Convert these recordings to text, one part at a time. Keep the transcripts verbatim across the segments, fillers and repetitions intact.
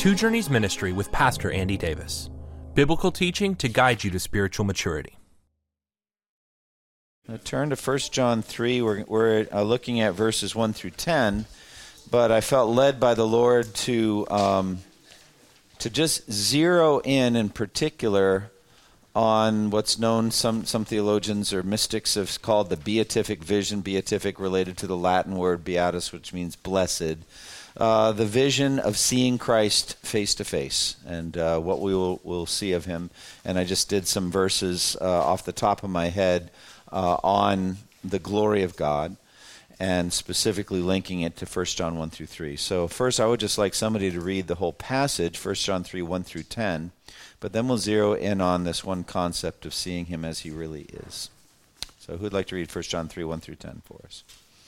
Two Journeys Ministry with Pastor Andy Davis. Biblical teaching to guide you to spiritual maturity. Now turn to First John three. We're, we're uh, looking at verses one through ten, but I felt led by the Lord to um, to just zero in in particular on what's known, some, some theologians or mystics have called the beatific vision, beatific related to the Latin word beatus, which means blessed. Uh, the vision of seeing Christ face to face and uh, what we will, will see of him. And I just did some verses uh, off the top of my head uh, on the glory of God and specifically linking it to First John one through three. So first I would just like somebody to read the whole passage, First John three, one through ten, but then we'll zero in on this one concept of seeing him as he really is. So who'd like to read First John three, one through ten for us?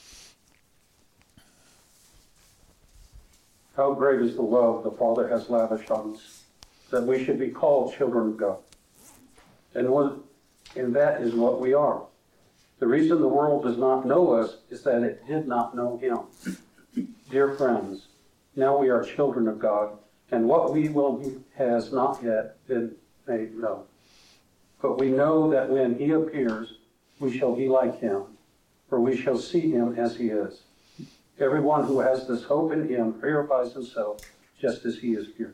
How great is the love the Father has lavished on us, that we should be called children of God. And, one, and that is what we are. The reason the world does not know us is that it did not know him. Dear friends, now we are children of God, and what we will be has not yet been made known. But we know that when he appears, we shall be like him, for we shall see him as he is. Everyone who has this hope in him purifies himself just as he is pure.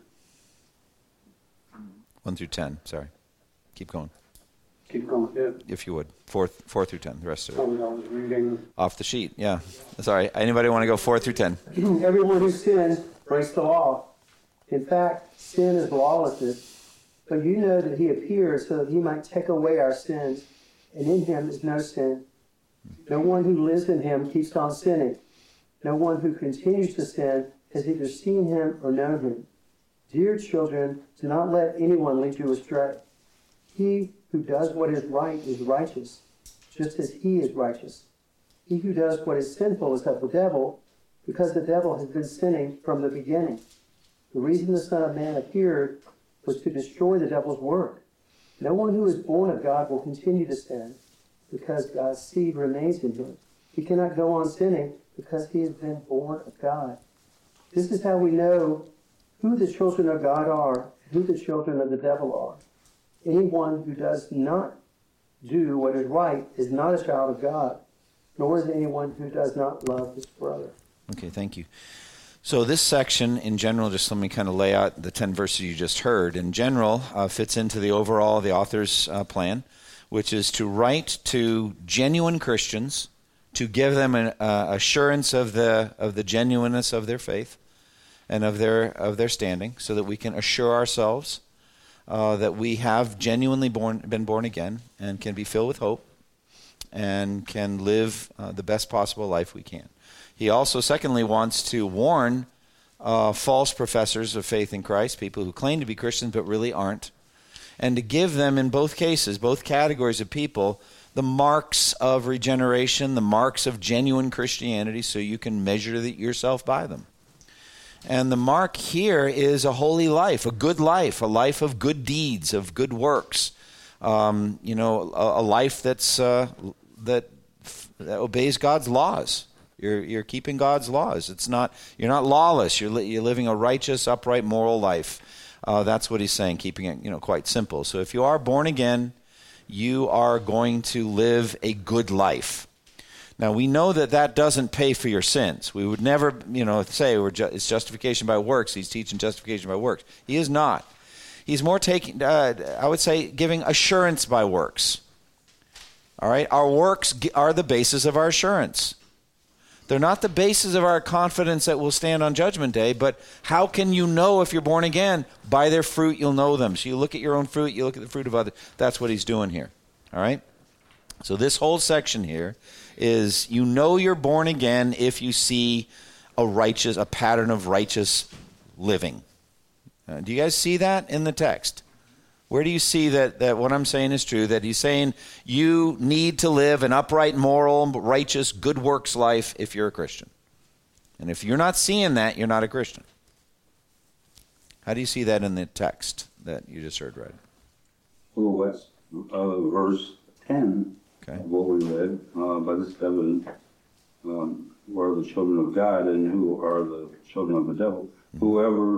One through ten, sorry. Keep going. Keep going. Yeah. If you would. Four, four through ten, the rest of it. I was reading. Off the sheet, yeah. Sorry. Anybody want to go four through ten? Everyone who sins breaks the law. In fact, sin is lawlessness. But you know that he appeared so that he might take away our sins, and in him is no sin. No one who lives in him keeps on sinning. No one who continues to sin has either seen him or known him. Dear children, do not let anyone lead you astray. He who does what is right is righteous, just as he is righteous. He who does what is sinful is of the devil, because the devil has been sinning from the beginning. The reason the Son of Man appeared was to destroy the devil's work. No one who is born of God will continue to sin, because God's seed remains in him. He cannot go on sinning, because he has been born of God. This is how we know who the children of God are and who the children of the devil are. Anyone who does not do what is right is not a child of God, nor is anyone who does not love his brother. Okay, thank you. So this section in general, just let me kind of lay out the ten verses you just heard, in general uh, fits into the overall, the author's uh, plan, which is to write to genuine Christians, to give them an uh, assurance of the of the genuineness of their faith and of their of their standing, so that we can assure ourselves uh, that we have genuinely born been born again and can be filled with hope and can live uh, the best possible life we can. He also, secondly, wants to warn uh, false professors of faith in Christ, people who claim to be Christians but really aren't, and to give them, in both cases, both categories of people, the marks of regeneration, the marks of genuine Christianity, so you can measure the, yourself by them. And the mark here is a holy life, a good life, a life of good deeds, of good works. Um, you know, a, a life that's uh, that, that obeys God's laws. You're you're keeping God's laws. It's not you're not lawless. You're li- you're living a righteous, upright, moral life. Uh, that's what he's saying, keeping it you know quite simple. So if you are born again, you are going to live a good life. Now, we know that that doesn't pay for your sins. We would never, you know, say we're ju- it's justification by works. He's teaching justification by works. He is not. He's more taking, uh, I would say, giving assurance by works. All right? Our works are the basis of our assurance. They're not the basis of our confidence that we'll stand on Judgment Day, but how can you know if you're born again? By their fruit you'll know them. So you look at your own fruit, you look at the fruit of others. That's what he's doing here. All right? So this whole section here is you know you're born again if you see a righteous, a pattern of righteous living. Uh, do you guys see that in the text? Where do you see that, that what I'm saying is true, that he's saying you need to live an upright, moral, righteous, good works life if you're a Christian? And if you're not seeing that, you're not a Christian. How do you see that in the text that you just heard read? Well, that's uh, verse ten Okay. of what we read. Uh, by this evidence, um, who are the children of God and who are the children of the devil. Mm-hmm. Whoever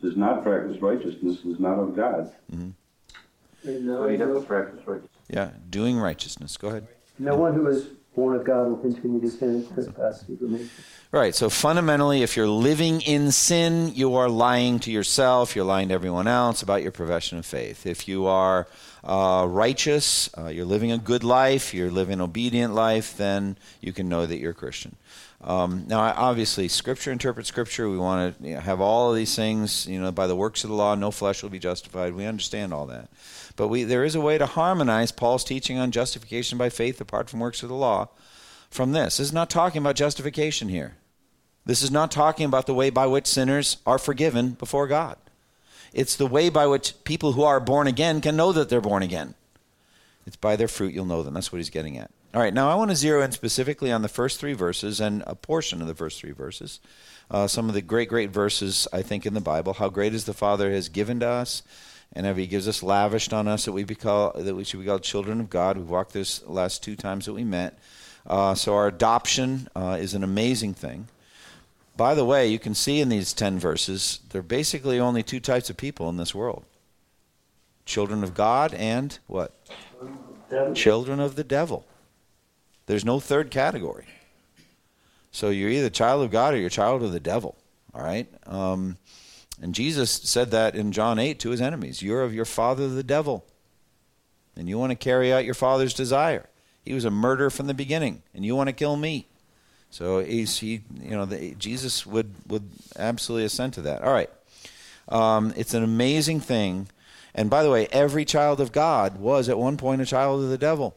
does not practice righteousness is not of God. Mm-hmm. And no, So you have no, to practice righteousness. Yeah, doing righteousness. Go ahead. no one who is born of God will continue to sin and trespass information. Right, so fundamentally, if you're living in sin, you are lying to yourself, you're lying to everyone else about your profession of faith. If you are uh, righteous, uh, you're living a good life, you're living an obedient life, then you can know that you're a Christian. Um, now, obviously, Scripture interprets Scripture. We want to you know, have all of these things, you know, by the works of the law, no flesh will be justified. We understand all that. But we, there is a way to harmonize Paul's teaching on justification by faith apart from works of the law from this. This is not talking about justification here. This is not talking about the way by which sinners are forgiven before God. It's the way by which people who are born again can know that they're born again. It's by their fruit you'll know them. That's what he's getting at. All right, now I want to zero in specifically on the first three verses and a portion of the first three verses. Uh, some of the great, great verses, I think, in the Bible. How great is the Father has given to us, and how he gives us lavished on us that we be called, that we should be called children of God. We've walked this last two times that we met. Uh, so our adoption uh, is an amazing thing. By the way, you can see in these ten verses, there are basically only two types of people in this world. Children of God and what? Devil. Children of the devil. There's no third category. So you're either a child of God or you're a child of the devil. All right? Um, and Jesus said that in John eight to his enemies. You're of your father the devil. And you want to carry out your father's desire. He was a murderer from the beginning. And you want to kill me. So he's, he, you know, the, Jesus would, would absolutely assent to that. All right. Um, it's an amazing thing. And by the way, every child of God was at one point a child of the devil.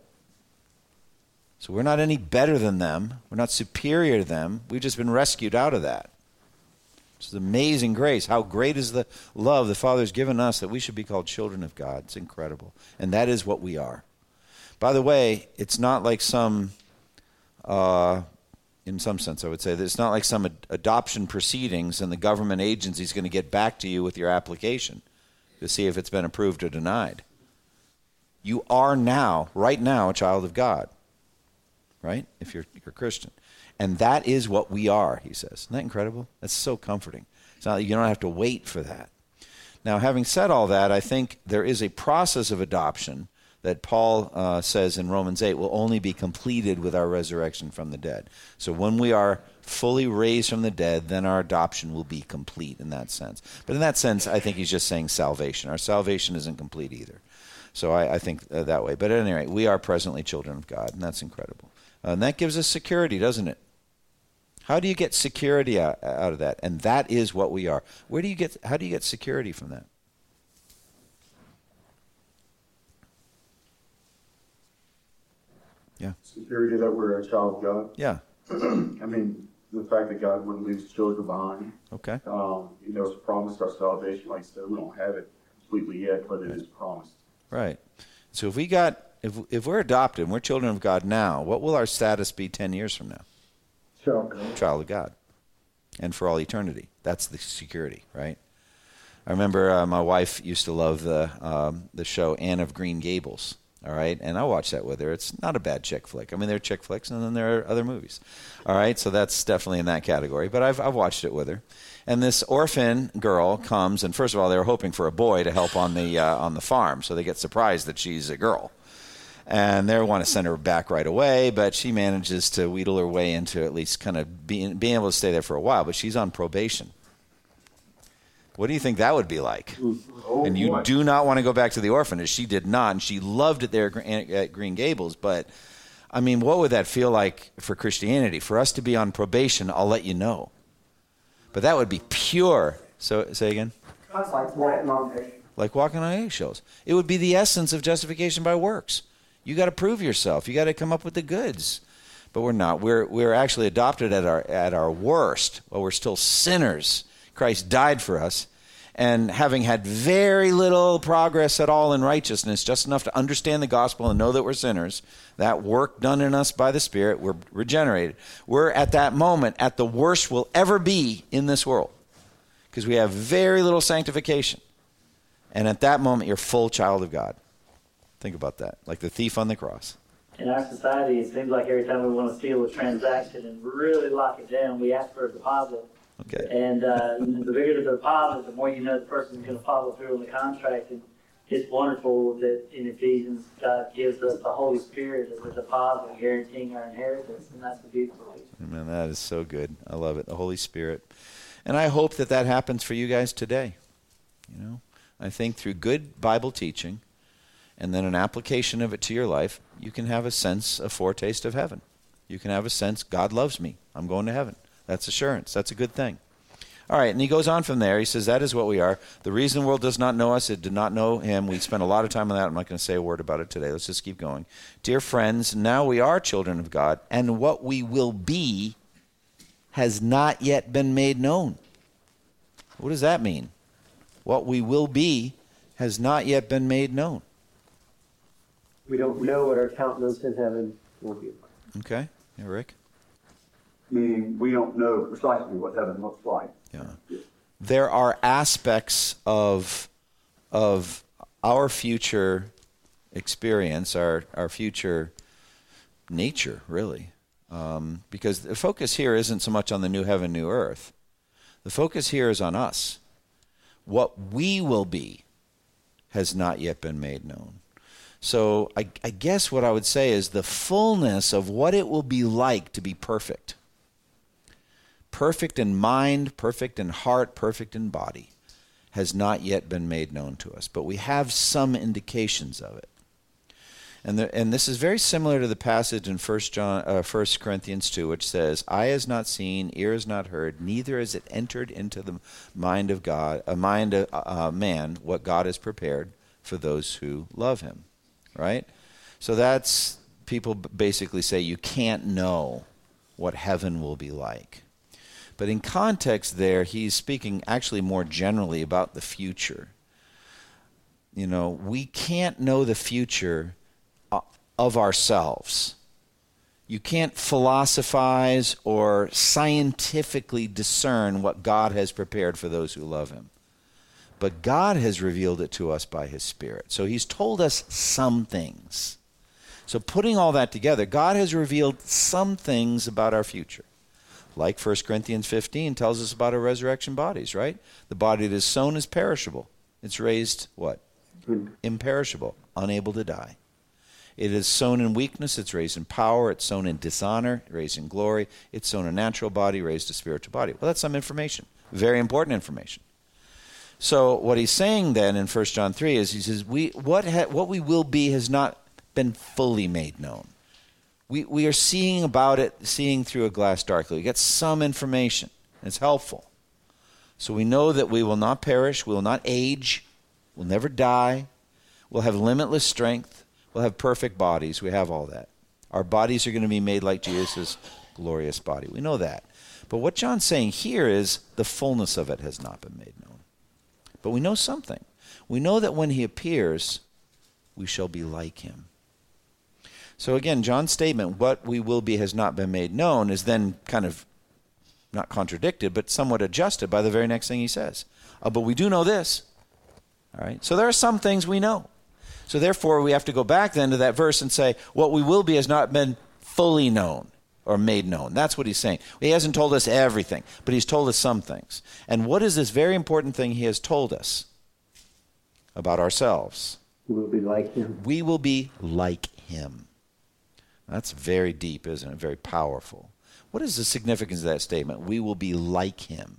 So we're not any better than them. We're not superior to them. We've just been rescued out of that. It's amazing grace. How great is the love the Father's given us that we should be called children of God. It's incredible. And that is what we are. By the way, it's not like some, uh, in some sense I would say, that it's not like some ad- adoption proceedings and the government agency is going to get back to you with your application to see if it's been approved or denied. You are now, right now, a child of God. Right? If you're, you're a Christian. And that is what we are, he says. Isn't that incredible? That's so comforting. It's not, you don't have to wait for that. Now, having said all that, I think there is a process of adoption that Paul uh, says in Romans eight will only be completed with our resurrection from the dead. So when we are fully raised from the dead, then our adoption will be complete in that sense. But in that sense, I think he's just saying salvation. Our salvation isn't complete either. So I, I think uh, that way. But at any rate, we are presently children of God, and that's incredible. Uh, and that gives us security, doesn't it? How do you get security out, out of that? And that is what we are. Where do you get? How do you get security from that? Yeah. Security that we're a child of God. Yeah. I mean, the fact that God wouldn't leave his children behind. Okay. Um, you know, it's promised our salvation. Like I said, we don't have it completely yet, but it is promised. Right. So if we got, if if we're adopted and we're children of God now, what will our status be ten years from now? Child of God. Child of God. And for all eternity. That's the security, right? I remember uh, my wife used to love the um, the show Anne of Green Gables. All right, and I watched that with her. It's not a bad chick flick. I mean, there are chick flicks, and then there are other movies. All right, so that's definitely in that category. But I've I've watched it with her. And this orphan girl comes, and first of all, they were hoping for a boy to help on the uh, on the farm, so they get surprised that she's a girl, and they want to send her back right away. But she manages to wheedle her way into at least kind of being being able to stay there for a while. But she's on probation. What do you think that would be like? Oh, and you boy. do not want to go back to the orphanage. She did not, and she loved it there at Green Gables. But, I mean, what would that feel like for Christianity? For us to be on probation, I'll let you know. But that would be pure. So, say again? That's like walking on eggshells. Like walking on eggshells. It would be the essence of justification by works. You got to prove yourself. You got to come up with the goods. But we're not. We're we're actually adopted at our at our worst. Well, we're still sinners. Christ died for us, and having had very little progress at all in righteousness, just enough to understand the gospel and know that we're sinners, that work done in us by the Spirit, we're regenerated. We're at that moment at the worst we'll ever be in this world, because we have very little sanctification. And at that moment, you're full child of God. Think about that, like the thief on the cross. In our society, it seems like every time we want to steal a transaction and really lock it down, we ask for a deposit. Okay. And uh, the bigger the deposit, the more you know the person's going to follow through on the contract. And it's wonderful that in Ephesians, God gives us the Holy Spirit as a deposit, guaranteeing our inheritance, and that's the beautiful piece. Man, that is so good. I love it, the Holy Spirit. And I hope that that happens for you guys today. You know, I think through good Bible teaching and then an application of it to your life, you can have a sense, a foretaste of heaven. You can have a sense, God loves me. I'm going to heaven. That's assurance. That's a good thing. All right, and he goes on from there. He says, that is what we are. The reason the world does not know us, it did not know him. We spent a lot of time on that. I'm not going to say a word about it today. Let's just keep going. Dear friends, now we are children of God, and what we will be has not yet been made known. What does that mean? What we will be has not yet been made known. We don't know what our countenance in heaven will be like. Okay. Yeah, Rick? Meaning we don't know precisely what heaven looks like. Yeah. There are aspects of of our future experience, our, our future nature, really. Um, because the focus here isn't so much on the new heaven, new earth. The focus here is on us. What we will be has not yet been made known. So I, I guess what I would say is the fullness of what it will be like to be perfect. Perfect in mind, perfect in heart, perfect in body, has not yet been made known to us. But we have some indications of it. And the, and this is very similar to the passage in First John, uh, First Corinthians two, which says, "Eye has not seen, ear has not heard, neither has it entered into the mind of God, a mind of uh, man, what God has prepared for those who love Him." Right? So that's, people basically say you can't know what heaven will be like. But in context there, he's speaking actually more generally about the future. You know, we can't know the future of ourselves. You can't philosophize or scientifically discern what God has prepared for those who love Him. But God has revealed it to us by His Spirit. So He's told us some things. So putting all that together, God has revealed some things about our future. Like First Corinthians fifteen tells us about our resurrection bodies, right? The body that is sown is perishable. It's raised, what? Imperishable, unable to die. It is sown in weakness, it's raised in power. It's sown in dishonor, raised in glory. It's sown a natural body, raised a spiritual body. Well, that's some information, very important information. So what he's saying then in First John three is, he says, we what ha, what we will be has not been fully made known. We we are seeing about it, seeing through a glass darkly. We get some information. It's helpful. So we know that we will not perish, we will not age, we'll never die, we'll have limitless strength, we'll have perfect bodies. We have all that. Our bodies are going to be made like Jesus' glorious body. We know that. But what John's saying here is the fullness of it has not been made known. But we know something. We know that when He appears, we shall be like Him. So again, John's statement, what we will be has not been made known, is then kind of not contradicted, but somewhat adjusted by the very next thing he says. Uh, but we do know this. All right. So there are some things we know. So therefore, we have to go back then to that verse and say, what we will be has not been fully known or made known. That's what he's saying. He hasn't told us everything, but he's told us some things. And what is this very important thing he has told us about ourselves? We will be like Him. We will be like Him. That's very deep, isn't it? Very powerful. What is the significance of that statement? We will be like Him.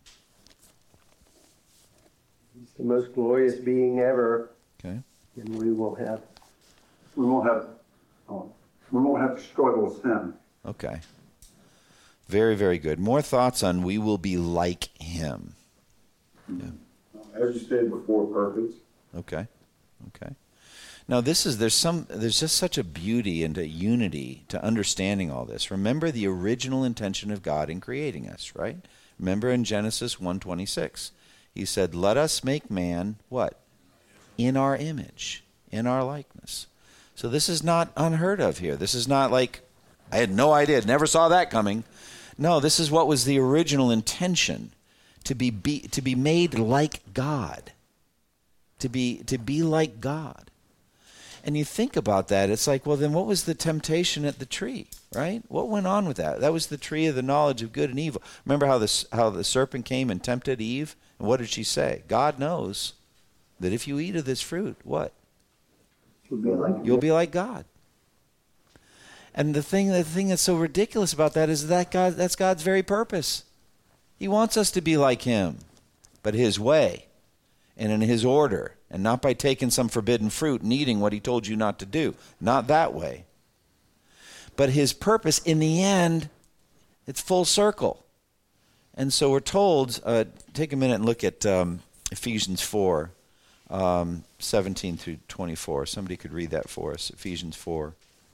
He's the most glorious being ever. Okay. And we will have. We won't have, oh, we won't have to struggle with sin. Okay. Very, very good. More thoughts on we will be like Him. Yeah. As you said before, perfect. Okay. Okay. Now this is, there's some, there's just such a beauty and a unity to understanding all this. Remember the original intention of God in creating us, right? Remember in Genesis one twenty-six, He said, let us make man, what? In our image, in our likeness. So this is not unheard of here. This is not like, I had no idea, never saw that coming. No, this is what was the original intention, to be, be to be made like God. To be to be like God. And you think about that, it's like, well, then what was the temptation at the tree, right? What went on with that? That was the tree of the knowledge of good and evil. Remember how the, how the serpent came and tempted Eve? And what did she say? God knows that if you eat of this fruit, what? You'll be like, You'll be like God. And the thing, the thing that's so ridiculous about that is that God, that's God's very purpose. He wants us to be like him, but his way and in his order, and not by taking some forbidden fruit and eating what he told you not to do. Not that way. But his purpose, in the end, it's full circle. And so we're told, uh, take a minute and look at um, Ephesians four, um, seventeen through twenty-four. Somebody could read that for us, Ephesians four.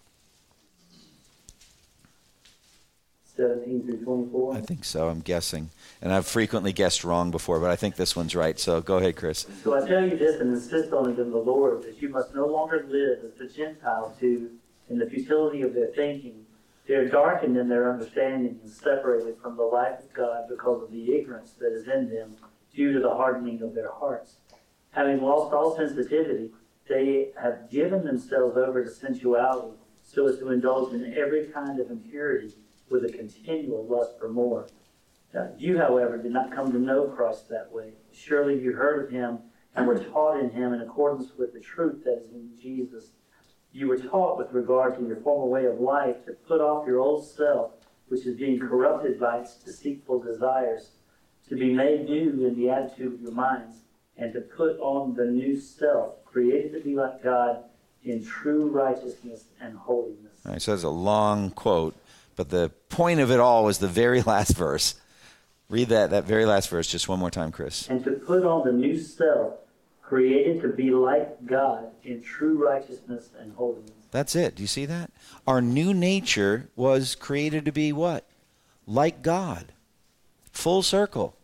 seventeen through twenty-four? I think so, I'm guessing. And I've frequently guessed wrong before, but I think this one's right. So go ahead, Chris. So I tell you this and insist on it in the Lord, that you must no longer live as the Gentiles do in the futility of their thinking. They are darkened in their understanding and separated from the life of God because of the ignorance that is in them due to the hardening of their hearts. Having lost all sensitivity, they have given themselves over to sensuality so as to indulge in every kind of impurity with a continual lust for more. Now, you, however, did not come to know Christ that way. Surely you heard of him and were taught in him in accordance with the truth that is in Jesus. You were taught with regard to your former way of life to put off your old self, which is being corrupted by its deceitful desires, to be made new in the attitude of your minds, and to put on the new self, created to be like God in true righteousness and holiness. All right, so that's a long quote, but the point of it all was the very last verse. Read that, that very last verse just one more time, Chris. And to put on the new self, created to be like God in true righteousness and holiness. That's it. Do you see that? Our new nature was created to be what? Like God. Full circle.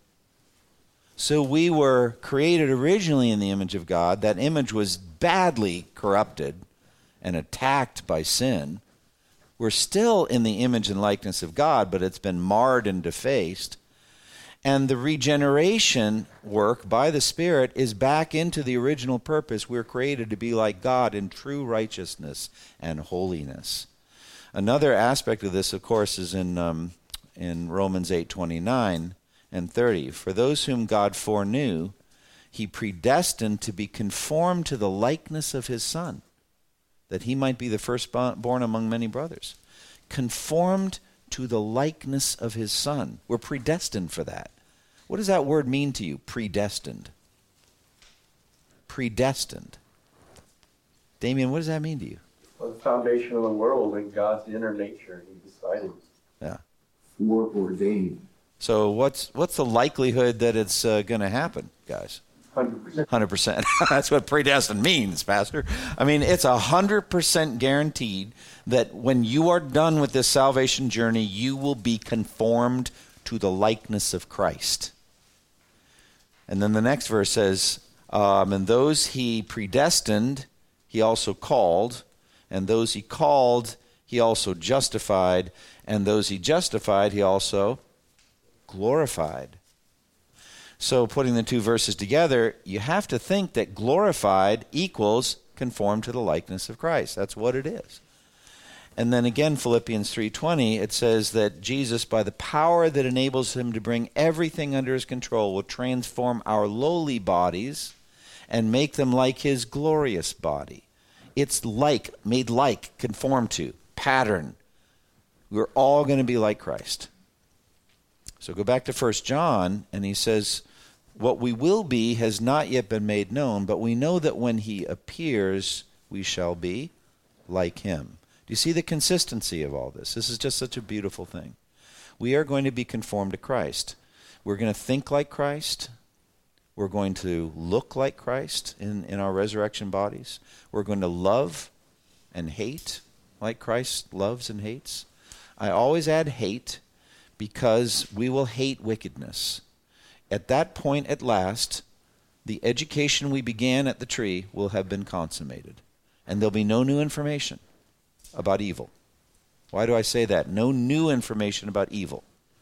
So we were created originally in the image of God. That image was badly corrupted and attacked by sin. We're still in the image and likeness of God, but it's been marred and defaced. And the regeneration work by the Spirit is back into the original purpose. We're created to be like God in true righteousness and holiness. Another aspect of this, of course, is in um, in Romans eight twenty-nine and thirty. For those whom God foreknew, he predestined to be conformed to the likeness of his Son, that he might be the firstborn among many brothers. Conformed to the likeness of his Son. We're predestined for that. What does that word mean to you, predestined? Predestined. Damien, what does that mean to you? Well, the foundation of the world and God's inner nature, he decided. Yeah. Foreordained. So what's what's the likelihood that it's uh, going to happen, guys? one hundred percent. one hundred percent. That's what predestined means, Pastor. I mean, it's one hundred percent guaranteed that when you are done with this salvation journey, you will be conformed to the likeness of Christ. And then the next verse says, um, and those he predestined, he also called, and those he called, he also justified, and those he justified, he also glorified. So putting the two verses together, you have to think that glorified equals conformed to the likeness of Christ. That's what it is. And then again, Philippians three twenty, it says that Jesus, by the power that enables him to bring everything under his control, will transform our lowly bodies and make them like his glorious body. It's like, made like, conform to, pattern. We're all going to be like Christ. So go back to First John, and he says, what we will be has not yet been made known, but we know that when he appears, we shall be like him. Do you see the consistency of all this? This is just such a beautiful thing. We are going to be conformed to Christ. We're going to think like Christ. We're going to look like Christ in, in our resurrection bodies. We're going to love and hate like Christ loves and hates. I always add hate because we will hate wickedness. At that point, at last, the education we began at the tree will have been consummated. And there'll be no new information about evil. Why do I say that? No new information about evil.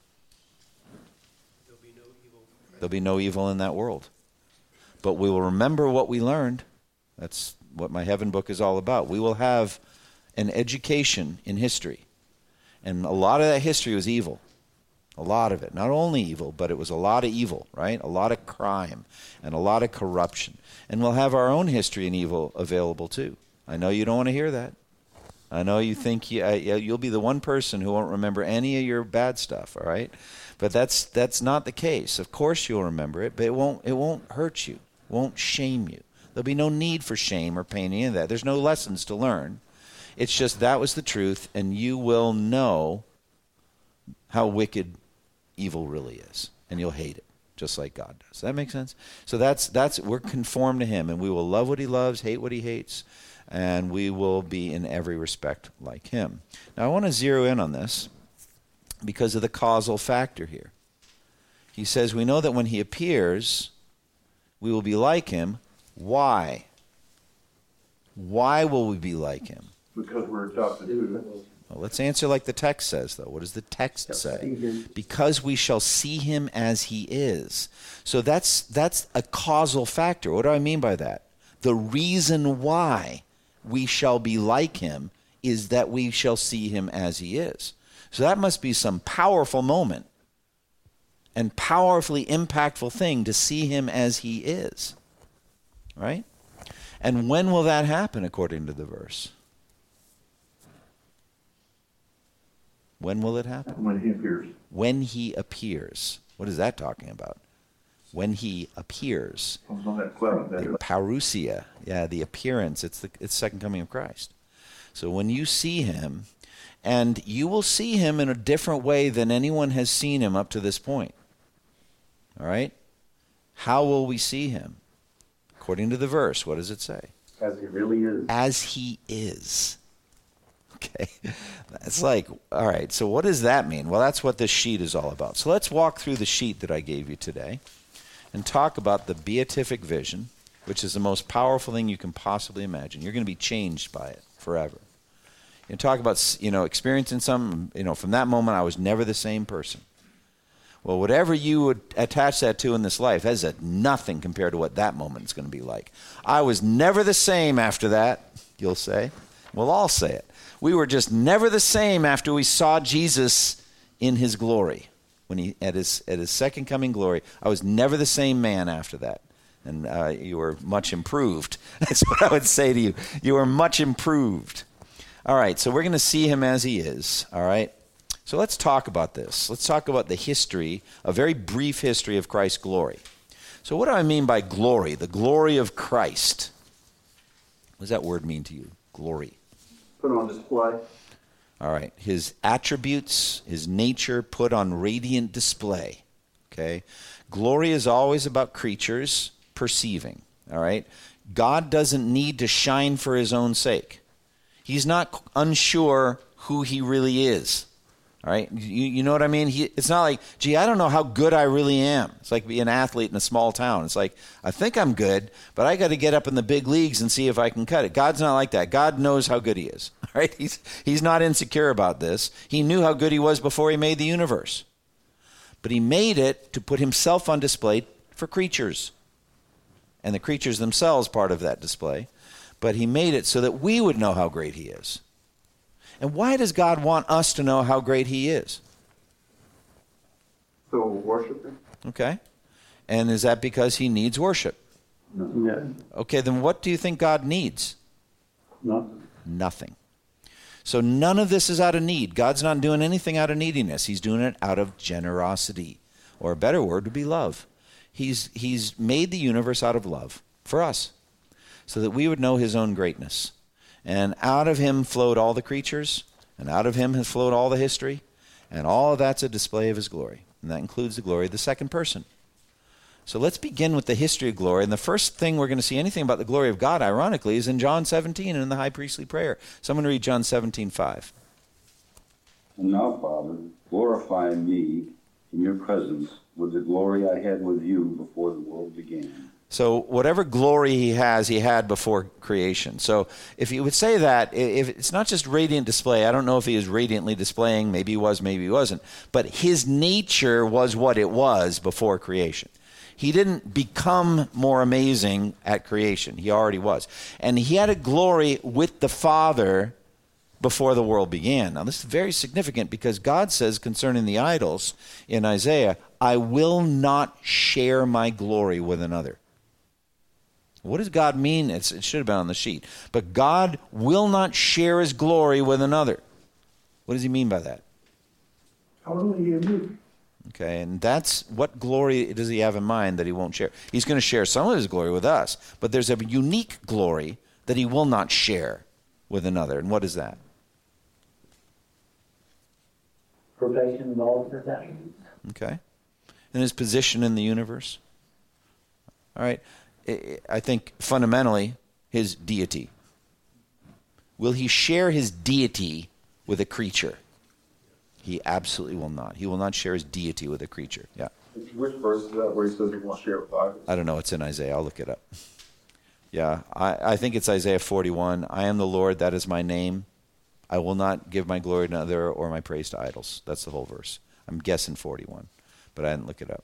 There'll be no evil. There'll be no evil in that world. But we will remember what we learned. That's what my heaven book is all about. We will have an education in history. And a lot of that history was evil. A lot of it. Not only evil, but it was a lot of evil, right? A lot of crime and a lot of corruption. And we'll have our own history in evil available too. I know you don't want to hear that. I know you think you, uh, you'll be the one person who won't remember any of your bad stuff, all right? But that's that's not the case. Of course you'll remember it, but it won't it won't hurt you. It won't shame you. There'll be no need for shame or pain in that. There's no lessons to learn. It's just that was the truth, and you will know how wicked evil really is, and you'll hate it, just like God does. Does that make sense? So that's that's we're conformed to him, and we will love what he loves, hate what he hates, and we will be in every respect like him. Now I want to zero in on this because of the causal factor here. He says we know that when he appears, we will be like him. Why? Why will we be like him? Because we're adopted to it. Well, let's answer like the text says, though. What does the text say? Because we shall see him as he is. So that's that's a causal factor. What do I mean by that? The reason why we shall be like him is that we shall see him as he is. So that must be some powerful moment and powerfully impactful thing to see him as he is. Right? And when will that happen according to the verse? When will it happen? When he appears. When he appears. What is that talking about? When he appears. Comes on that cloud. That The parousia. Yeah, the appearance. It's the it's second coming of Christ. So when you see him, and you will see him in a different way than anyone has seen him up to this point. All right? How will we see him? According to the verse, what does it say? As he really is. As he is. Okay. It's like, all right, so what does that mean? Well, that's what this sheet is all about. So let's walk through the sheet that I gave you today and talk about the beatific vision, which is the most powerful thing you can possibly imagine. You're going to be changed by it forever. You talk about, you know, experiencing something, you know, from that moment I was never the same person. Well, whatever you would attach that to in this life, that's a nothing compared to what that moment is going to be like. I was never the same after that, you'll say. We'll all say it. We were just never the same after we saw Jesus in his glory. When he at his at his second coming glory, I was never the same man after that. And uh, you were much improved. That's what I would say to you. You were much improved. All right, so we're going to see him as he is. All right. So let's talk about this. Let's talk about the history, a very brief history of Christ's glory. So what do I mean by glory? The glory of Christ. What does that word mean to you? Glory. put on display. All right. His attributes, his nature put on radiant display. Okay. Glory is always about creatures perceiving. All right. God doesn't need to shine for his own sake. He's not unsure who he really is. All right. You, you know what I mean? He, it's not like, gee, I don't know how good I really am. It's like being an athlete in a small town. It's like, I think I'm good, but I got to get up in the big leagues and see if I can cut it. God's not like that. God knows how good he is. All right. He's, he's not insecure about this. He knew how good he was before he made the universe. But he made it to put himself on display for creatures. And the creatures themselves part of that display. But he made it so that we would know how great he is. And why does God want us to know how great he is? So worship him? Okay. And is that because he needs worship? No. Yeah. Okay, then what do you think God needs? Nothing. Nothing. So none of this is out of need. God's not doing anything out of neediness. He's doing it out of generosity. Or a better word would be love. He's, he's made the universe out of love for us so that we would know his own greatness. And out of him flowed all the creatures, and out of him has flowed all the history, and all of that's a display of his glory. And that includes the glory of the second person. So let's begin with the history of glory. And the first thing we're going to see anything about the glory of God, ironically, is in John seventeen and in the high priestly prayer. Someone read John seventeen five. And now, Father, glorify me in your presence with the glory I had with you before the world began. So whatever glory he has, he had before creation. So if you would say that, if it's not just radiant display, I don't know if he is radiantly displaying, maybe he was, maybe he wasn't, but his nature was what it was before creation. He didn't become more amazing at creation. He already was. And he had a glory with the Father before the world began. Now, this is very significant because God says concerning the idols in Isaiah, I will not share my glory with another. What does God mean? It's, it should have been on the sheet. But God will not share his glory with another. What does he mean by that? Only you. Okay, and that's what glory does he have in mind that he won't share? He's going to share some of his glory with us, but there's a unique glory that he will not share with another. And what is that? Perfection of all perfections. Okay. And his position in the universe. All right. I think fundamentally his deity. Will he share his deity with a creature? He absolutely will not. He will not share his deity with a creature. Yeah. Which verse is that where he says he won't share it with idols? I don't know. It's in Isaiah. I'll look it up. Yeah. I, I think it's Isaiah forty-one. I am the Lord. That is my name. I will not give my glory to another or my praise to idols. That's the whole verse. I'm guessing forty-one, but I didn't look it up.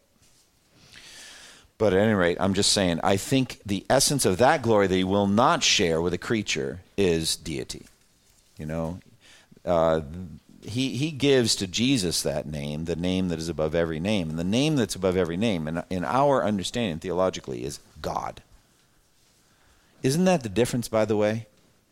But at any rate, I'm just saying, I think the essence of that glory that he will not share with a creature is deity. You know, uh, he he gives to Jesus that name, the name that is above every name. And the name that's above every name, in, in our understanding theologically, is God. Isn't that the difference, by the way,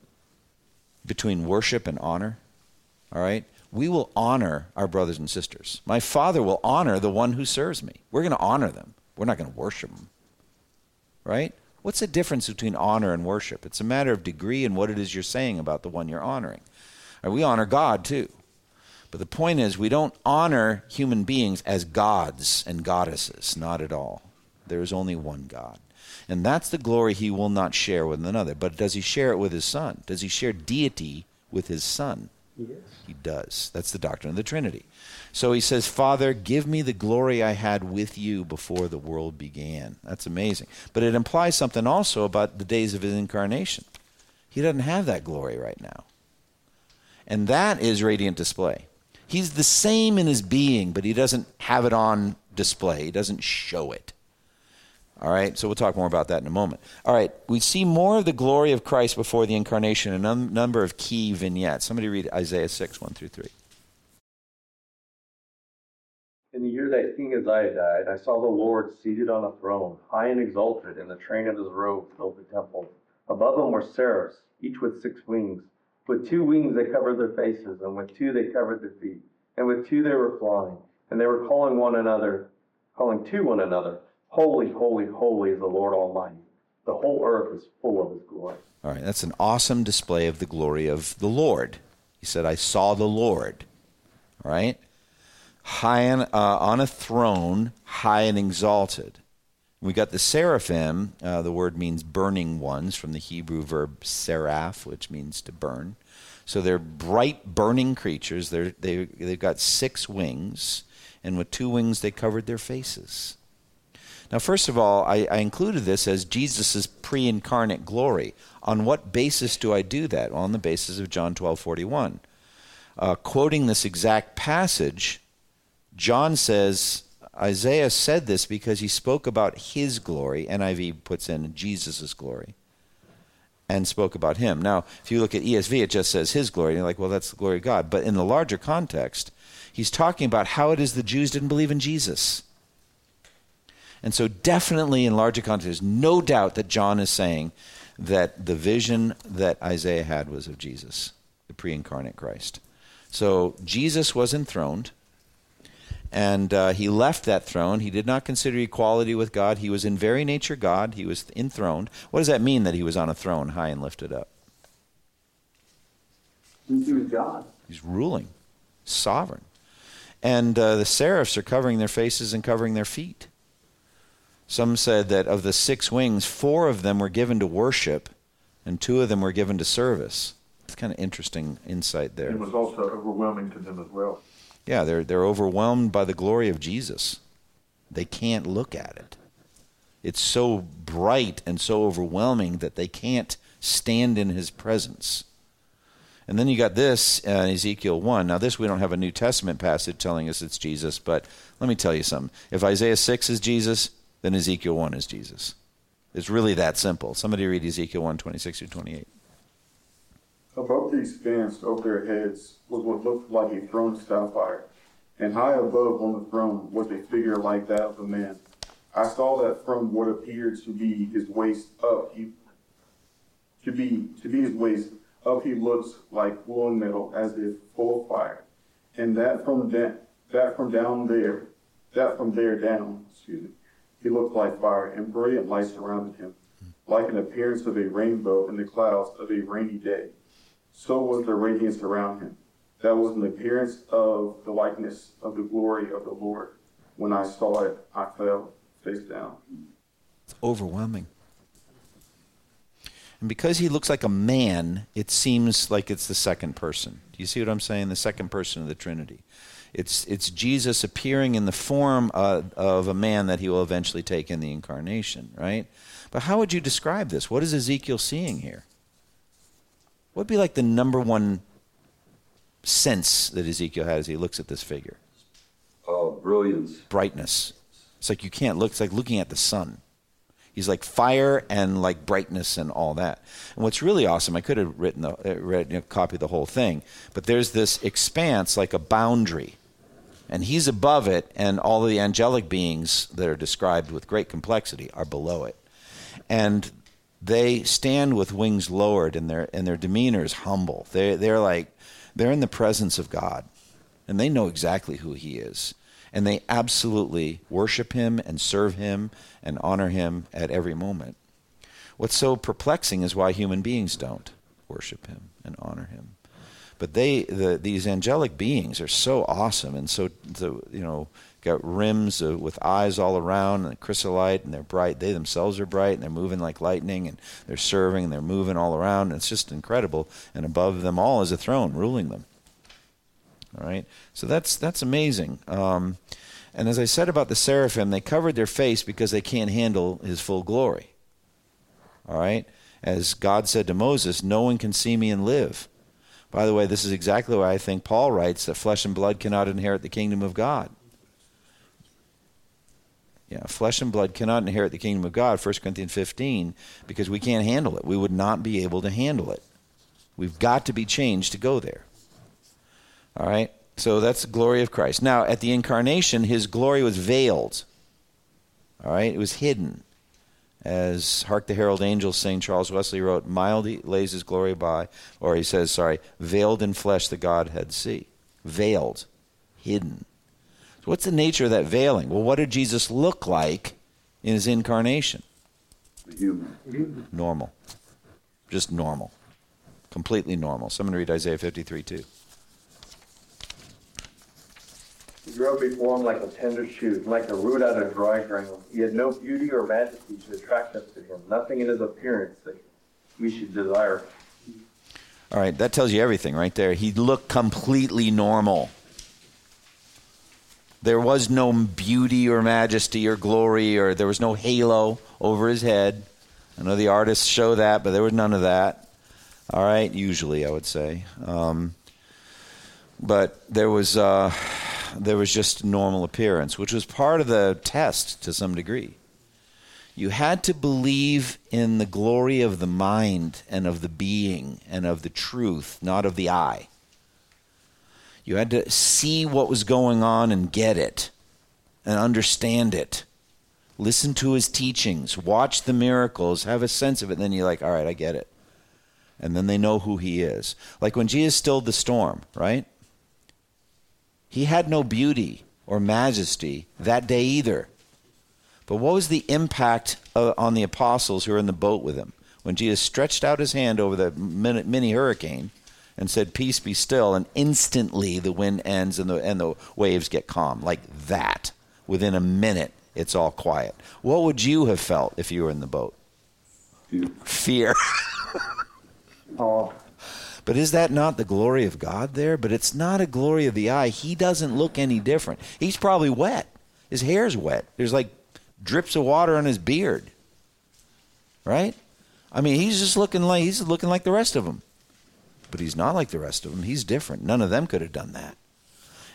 between worship and honor? All right? We will honor our brothers and sisters. My Father will honor the one who serves me. We're going to honor them. We're not going to worship them. Right? What's the difference between honor and worship? It's a matter of degree and what it is you're saying about the one you're honoring. Right, we honor God too. But the point is, we don't honor human beings as gods and goddesses. Not at all. There is only one God. And that's the glory he will not share with another. But does he share it with his Son? Does he share deity with his Son? Yes. He does. That's the doctrine of the Trinity. So he says, Father, give me the glory I had with you before the world began. That's amazing. But it implies something also about the days of his incarnation. He doesn't have that glory right now. And that is radiant display. He's the same in his being, but he doesn't have it on display. He doesn't show it. All right, so we'll talk more about that in a moment. All right, we see more of the glory of Christ before the incarnation in a num- number of key vignettes. Somebody read Isaiah six, one through three. In the year that King Uzziah died, I saw the Lord seated on a throne, high and exalted, and the train of his robe filled the temple. Above him were seraphs, each with six wings. With two wings they covered their faces, and with two they covered their feet, and with two they were flying. And they were calling one another, calling to one another, Holy, holy, holy is the Lord Almighty. The whole earth is full of his glory. All right, that's an awesome display of the glory of the Lord. He said, I saw the Lord. All right? High on, uh, on a throne, high and exalted. We got the seraphim. Uh, the word means burning ones from the Hebrew verb seraph, which means to burn. So they're bright, burning creatures. They're, they, they've got six wings, and with two wings they covered their faces. Now, first of all, I, I included this as Jesus' pre-incarnate glory. On what basis do I do that? Well, on the basis of John twelve forty-one. Uh, quoting this exact passage, John says, Isaiah said this because he spoke about his glory. N I V puts in Jesus' glory. And spoke about him. Now, if you look at E S V, it just says his glory. And you're like, well, that's the glory of God. But in the larger context, he's talking about how it is the Jews didn't believe in Jesus. And so definitely in larger context, there's no doubt that John is saying that the vision that Isaiah had was of Jesus, the pre-incarnate Christ. So Jesus was enthroned, and uh, he left that throne. He did not consider equality with God. He was in very nature God. He was enthroned. What does that mean, that he was on a throne, high and lifted up? He was God. He's ruling, sovereign. And uh, the seraphs are covering their faces and covering their feet. Some said that of the six wings, four of them were given to worship, and two of them were given to service. It's kind of interesting insight there. It was also overwhelming to them as well. Yeah, they're they're overwhelmed by the glory of Jesus. They can't look at it. It's so bright and so overwhelming that they can't stand in his presence. And then you got this uh, in Ezekiel one. Now this, we don't have a New Testament passage telling us it's Jesus, but let me tell you something. If Isaiah six is Jesus, then Ezekiel one is Jesus. It's really that simple. Somebody read Ezekiel one, twenty-six through twenty-eight. Above the expanse over their heads was what looked like a throne of sapphire, and high above on the throne was a figure like that of a man. I saw that from what appeared to be his waist up, he to be to be his waist up, he looks like glowing metal, as if full of fire, and that from da- that from down there, that from there down, excuse me, he looked like fire, and brilliant light surrounded him, like an appearance of a rainbow in the clouds of a rainy day. So was the radiance around him. That was an appearance of the likeness of the glory of the Lord. When I saw it, I fell face down. It's overwhelming. And because he looks like a man, it seems like it's the second person. Do you see what I'm saying? The second person of the Trinity. It's it's Jesus appearing in the form uh, of a man that he will eventually take in the incarnation, right? But how would you describe this? What is Ezekiel seeing here? What would be like the number one sense that Ezekiel had as he looks at this figure? Oh, brilliance. Brightness. It's like you can't look, it's like looking at the sun. He's like fire and like brightness and all that. And what's really awesome, I could have written, the, uh, read, you know, copied the whole thing, but there's this expanse like a boundary. And he's above it, and all of the angelic beings that are described with great complexity are below it. And they stand with wings lowered, and their and their demeanor is humble. They they're like they're in the presence of God, and they know exactly who he is, and they absolutely worship him and serve him and honor him at every moment. What's so perplexing is why human beings don't worship him and honor him. But they the these angelic beings are so awesome and so, so you know. Got rims uh, with eyes all around and chrysolite, and they're bright. They themselves are bright, and they're moving like lightning, and they're serving, and they're moving all around. And it's just incredible. And above them all is a throne ruling them. All right? So that's that's amazing. Um, and as I said about the seraphim, they covered their face because they can't handle his full glory. All right? As God said to Moses, no one can see me and live. By the way, this is exactly why I think Paul writes that flesh and blood cannot inherit the kingdom of God. Yeah, flesh and blood cannot inherit the kingdom of God, First Corinthians fifteen, because we can't handle it. We would not be able to handle it. We've got to be changed to go there. All right? So that's the glory of Christ. Now, at the incarnation, his glory was veiled. All right? It was hidden. As Hark the Herald Angels sing, Charles Wesley wrote, mild he lays his glory by, or he says, sorry, veiled in flesh the Godhead see. Veiled. Hidden. So what's the nature of that veiling? Well, what did Jesus look like in his incarnation? Human. Normal. Just normal. Completely normal. Someone read Isaiah fifty-three two. He grew before him like a tender shoot, like a root out of dry ground. He had no beauty or majesty to attract us to him, nothing in his appearance that we should desire. All right, that tells you everything right there. He looked completely normal. There was no beauty or majesty or glory, or there was no halo over his head. I know the artists show that, but there was none of that. All right, usually I would say. Um, but there was uh, there was just normal appearance, which was part of the test to some degree. You had to believe in the glory of the mind and of the being and of the truth, not of the eye. You had to see what was going on and get it and understand it. Listen to his teachings. Watch the miracles. Have a sense of it. And then you're like, all right, I get it. And then they know who he is. Like when Jesus stilled the storm, right? He had no beauty or majesty that day either. But what was the impact uh, on the apostles who were in the boat with him? When Jesus stretched out his hand over the mini hurricane and said, peace be still, and instantly the wind ends and the and the waves get calm. Like that. Within a minute, it's all quiet. What would you have felt if you were in the boat? Fear. Fear. Oh. But is that not the glory of God there? But it's not a glory of the eye. He doesn't look any different. He's probably wet. His hair's wet. There's like drips of water on his beard. Right? I mean, he's just looking like he's looking like the rest of them. But he's not like the rest of them. He's different. None of them could have done that.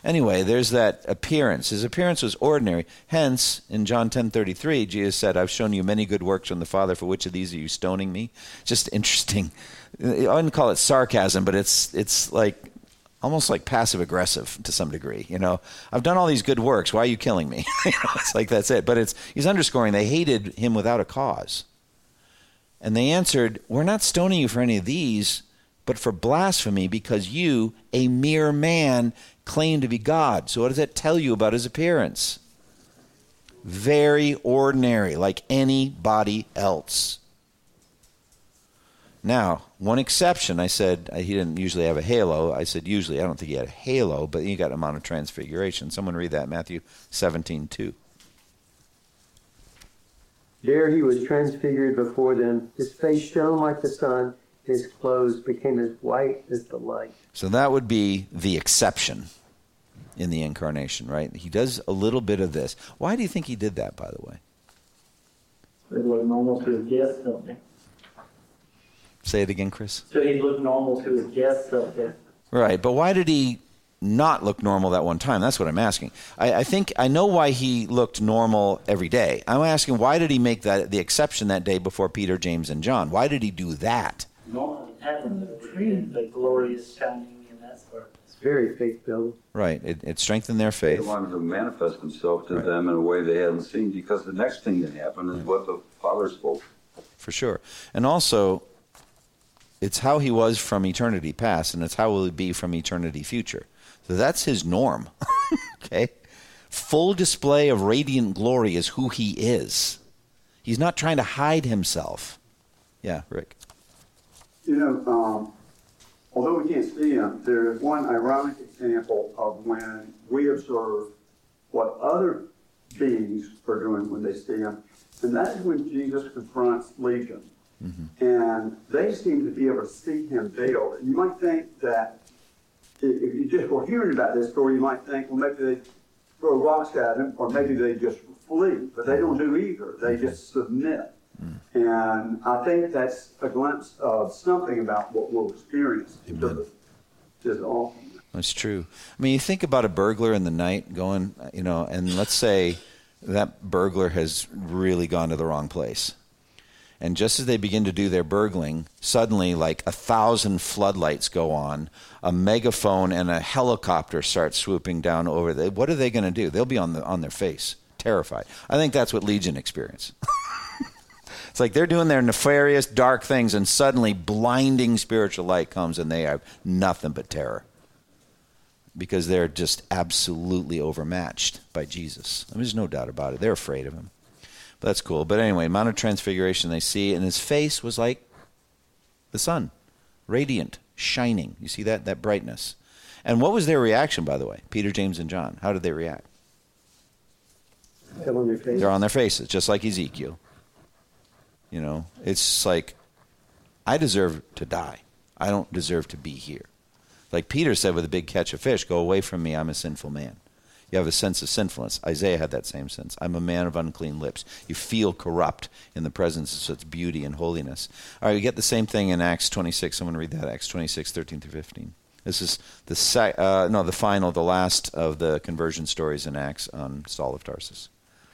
Anyway, there's that appearance. His appearance was ordinary. Hence, in John ten thirty-three, Jesus said, I've shown you many good works from the Father. For which of these are you stoning me? Just interesting. I wouldn't call it sarcasm, but it's it's like almost like passive-aggressive to some degree. You know, I've done all these good works. Why are you killing me? You know, it's like that's it. But it's he's underscoring they hated him without a cause. And they answered, we're not stoning you for any of these, but for blasphemy, because you, a mere man, claim to be God. So what does that tell you about his appearance? Very ordinary, like anybody else. Now, one exception, I said he didn't usually have a halo. I said usually, I don't think he had a halo, but he got a Mount of Transfiguration. Someone read that, Matthew seventeen two. There he was transfigured before them. His face shone like the sun. His clothes became as white as the light. So that would be the exception in the incarnation, right? He does a little bit of this. Why do you think he did that, by the way? It looked normal to his guests, don't they? Say it again, Chris. So he looked normal to his guests up there. Right, but why did he not look normal that one time? That's what I'm asking. I, I think I know why he looked normal every day. I'm asking, why did he make that the exception that day before Peter, James, and John? Why did he do that? Normally having the, the glorious shining and that sort. It's very faith-building. Right, it, it strengthened their He faith. wanted to manifest himself to Right. them in a way they hadn't seen, because the next thing that happened is what the Father spoke. For sure. And also, it's how he was from eternity past, and it's how will he be from eternity future. So that's his norm. Okay? Full display of radiant glory is who he is. He's not trying to hide himself. Yeah, Rick. You know, um, although we can't see him, there is one ironic example of when we observe what other beings are doing when they see him, and that is when Jesus confronts Legion. Mm-hmm. And they seem to be able to see him veiled. And you might think that if you just were hearing about this story, you might think, well, maybe they throw rocks at him, or maybe they just flee. But they don't do either. They just submit. Mm-hmm. And I think that's a glimpse of something about what we'll experience. Amen. Just awesome. That's true. I mean, you think about a burglar in the night going, you know, and let's say that burglar has really gone to the wrong place. And just as they begin to do their burgling, suddenly like a thousand floodlights go on, a megaphone and a helicopter start swooping down over them. What are they going to do? They'll be on the on their face, terrified. I think that's what Legion experienced. It's like they're doing their nefarious, dark things, and suddenly blinding spiritual light comes, and they have nothing but terror. Because they're just absolutely overmatched by Jesus. I mean, there's no doubt about it. They're afraid of him. But that's cool. But anyway, Mount of Transfiguration they see, and his face was like the sun, radiant, shining. You see that? That brightness. And what was their reaction, by the way? Peter, James, and John. How did they react? Fell on their faces. They're on their faces, just like Ezekiel. You know, it's like, I deserve to die. I don't deserve to be here. Like Peter said with a big catch of fish, go away from me, I'm a sinful man. You have a sense of sinfulness. Isaiah had that same sense. I'm a man of unclean lips. You feel corrupt in the presence of such beauty and holiness. All right, we get the same thing in Acts twenty-six. Someone read that, Acts twenty-six, thirteen through fifteen. This is the sec- uh, no, the final, the last of the conversion stories in Acts on Saul of Tarsus.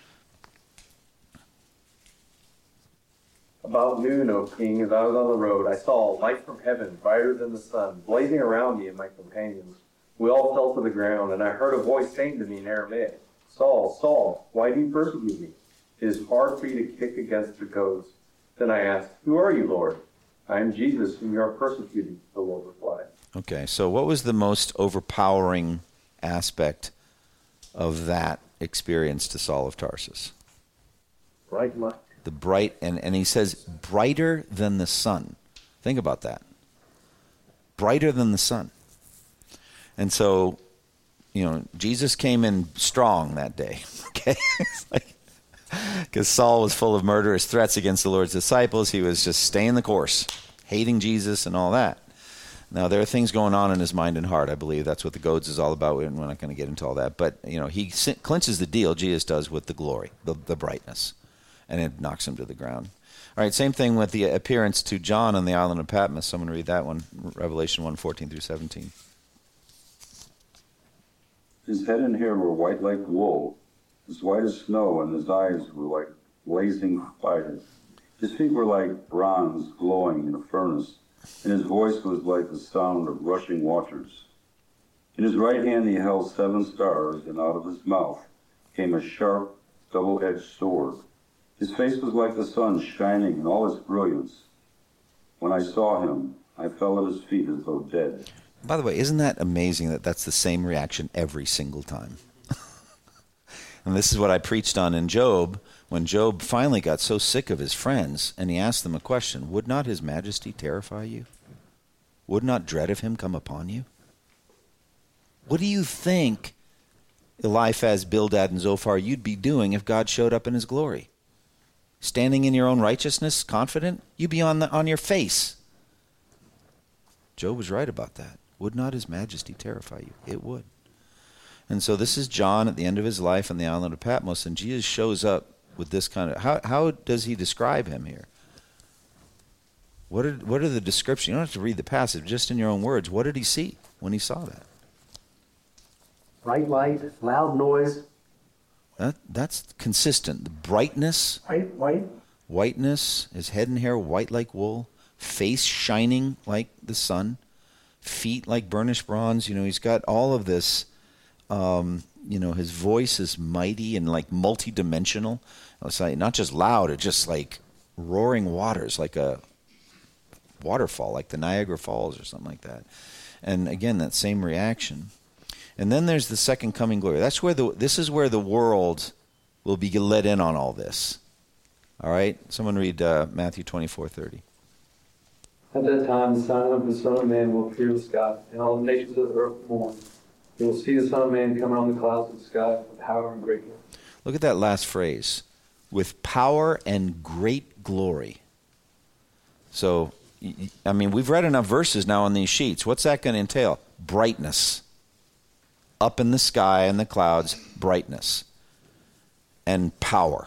About noon, O king, as I was on the road, I saw a light from heaven, brighter than the sun, blazing around me and my companions. We all fell to the ground, and I heard a voice saying to me in Aramaic, Saul, Saul, why do you persecute me? It is hard for you to kick against the goads. Then I asked, who are you, Lord? I am Jesus, whom you are persecuting, the Lord replied. Okay, so what was the most overpowering aspect of that experience to Saul of Tarsus? Bright light. The bright, and, and he says, brighter than the sun. Think about that. Brighter than the sun. And so, you know, Jesus came in strong that day, okay? Like, because Saul was full of murderous threats against the Lord's disciples. He was just staying the course, hating Jesus and all that. Now, there are things going on in his mind and heart, I believe. That's what the goads is all about. We're not going to get into all that. But, you know, he clinches the deal, Jesus does, with the glory, the, the brightness. And it knocks him to the ground. All right, same thing with the appearance to John on the island of Patmos. Someone read that one, Revelation one, fourteen through seventeen. His head and hair were white like wool, as white as snow, and his eyes were like blazing fire. His feet were like bronze glowing in a furnace, and his voice was like the sound of rushing waters. In his right hand he held seven stars, and out of his mouth came a sharp, double-edged sword. His face was like the sun shining in all its brilliance. When I saw him, I fell at his feet as though dead. By the way, isn't that amazing that that's the same reaction every single time? And this is what I preached on in Job, when Job finally got so sick of his friends, and he asked them a question, would not his majesty terrify you? Would not dread of him come upon you? What do you think, Eliphaz, Bildad, and Zophar, you'd be doing if God showed up in his glory? Standing in your own righteousness, confident? You'd be on, the, on your face. Job was right about that. Would not his majesty terrify you? It would. And so this is John at the end of his life on the island of Patmos, and Jesus shows up with this kind of, how how does he describe him here? What are, what are the descriptions? You don't have to read the passage, just in your own words. What did he see when he saw that? Bright light, loud noise. That, that's consistent. The brightness, White, white. whiteness, his head and hair white like wool, face shining like the sun, feet like burnished bronze. You know, he's got all of this. Um, you know, his voice is mighty and like multi-dimensional. It's like not just loud, it's just like roaring waters, like a waterfall, like the Niagara Falls or something like that. And again, that same reaction. And then there's the second coming glory. That's where the this is where the world will be let in on all this. All right? Someone read uh, Matthew twenty-four thirty. At that time, the sign of the Son of Man will appear in the sky, and all the nations of the earth will mourn. You will see the Son of Man coming on the clouds of the sky with power and great glory. Look at that last phrase. With power and great glory. So, I mean, we've read enough verses now on these sheets. What's that going to entail? Brightness. Up in the sky and the clouds, brightness. And power.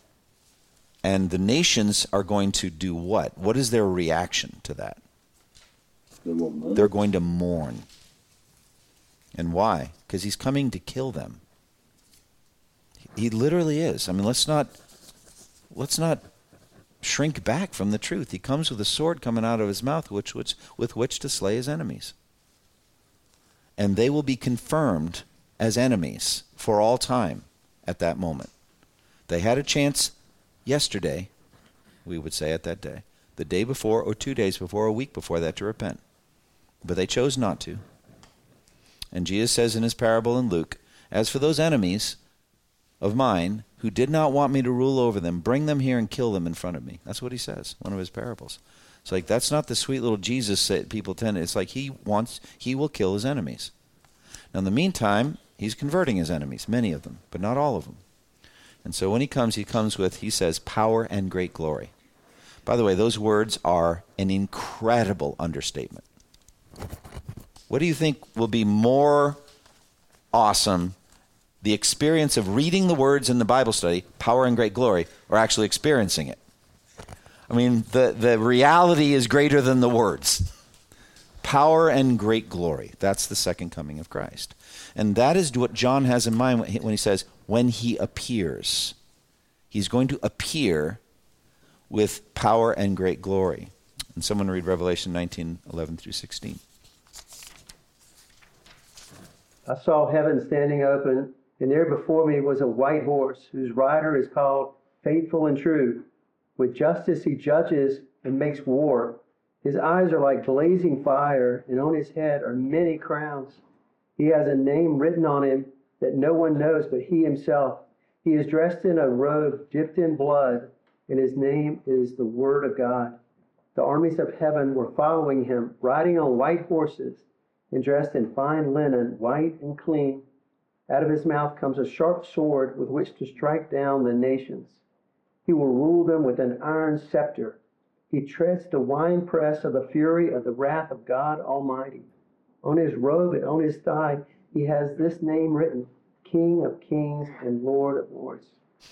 And the nations are going to do what? What is their reaction to that? They're going to mourn. And why? Because he's coming to kill them. He literally is. I mean, let's not let's not shrink back from the truth. He comes with a sword coming out of his mouth, which, which with which to slay his enemies. And they will be confirmed as enemies for all time at that moment. They had a chance yesterday, we would say at that day, the day before or two days before, or a week before that to repent. But they chose not to. And Jesus says in his parable in Luke, as for those enemies of mine who did not want me to rule over them, bring them here and kill them in front of me. That's what he says, one of his parables. It's like, that's not the sweet little Jesus that people tend to, it's like he wants, he will kill his enemies. Now in the meantime, he's converting his enemies, many of them, but not all of them. And so when he comes, he comes with, he says, power and great glory. By the way, those words are an incredible understatement. What do you think will be more awesome, the experience of reading the words in the Bible study, power and great glory, or actually experiencing it? I mean, the, the reality is greater than the words. Power and great glory. That's the second coming of Christ. And that is what John has in mind when he says, when he appears. He's going to appear with power and great glory. And someone read Revelation nineteen, eleven through sixteen. I saw heaven standing open, and there before me was a white horse, whose rider is called Faithful and True. With justice he judges and makes war. His eyes are like blazing fire, and on his head are many crowns. He has a name written on him that no one knows but he himself. He is dressed in a robe dipped in blood, and his name is the Word of God. The armies of heaven were following him, riding on white horses, and dressed in fine linen, white and clean. Out of his mouth comes a sharp sword with which to strike down the nations. He will rule them with an iron scepter. He treads the winepress of the fury of the wrath of God Almighty. On his robe and on his thigh he has this name written, King of Kings and Lord of Lords.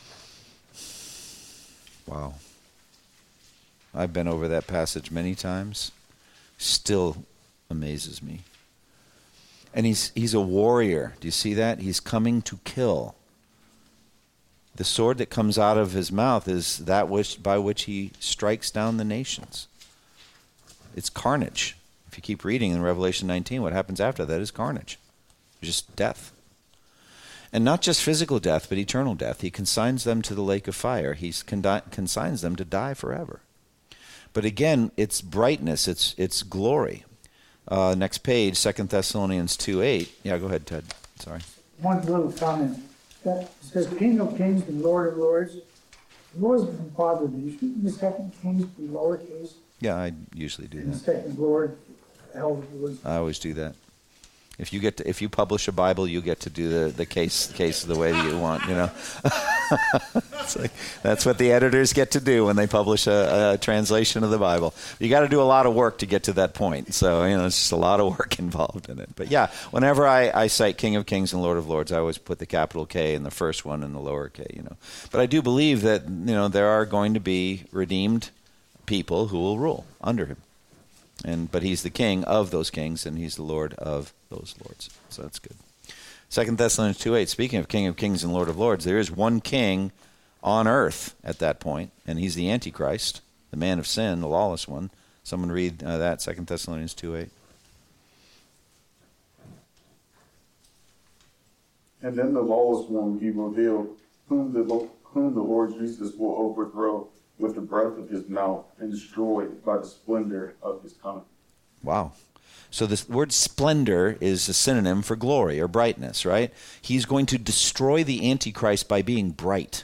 Wow. I've been over that passage many times. Still amazes me. And he's he's a warrior. Do you see that? He's coming to kill. The sword that comes out of his mouth is that which by which he strikes down the nations. It's carnage. If you keep reading in Revelation nineteen, what happens after that is carnage. Just death. And not just physical death, but eternal death. He consigns them to the lake of fire. He condi- consigns them to die forever. But again, it's brightness, it's it's glory. Uh, next page, Second Thessalonians two eight. Yeah, go ahead, Ted. Sorry. One little comment. That says King of Kings and Lord of Lords. The Lord's been Father. Do you speak in the second Kings be lowercase? Yeah, I usually do And the that. second Lord, held was. I always do that. If you get to, if you publish a Bible, you get to do the, the case case the way that you want, you know. It's like, that's what the editors get to do when they publish a, a translation of the Bible. You got to do a lot of work to get to that point. So, you know, it's just a lot of work involved in it. But yeah, whenever I, I cite King of Kings and Lord of Lords, I always put the capital K in the first one and the lower K, you know. But I do believe that, you know, there are going to be redeemed people who will rule under him. And but he's the king of those kings, and he's the Lord of those lords. So that's good. Second Thessalonians two eight, speaking of King of Kings and Lord of Lords, there is one king on earth at that point, and he's the Antichrist, the man of sin, the lawless one. Someone read uh, that, Second Thessalonians two eight. And then the lawless one he revealed, whom the, Lo- whom the Lord Jesus will overthrow with the breath of his mouth and destroy by the splendor of his coming. Wow. So the word splendor is a synonym for glory or brightness, right? He's going to destroy the Antichrist by being bright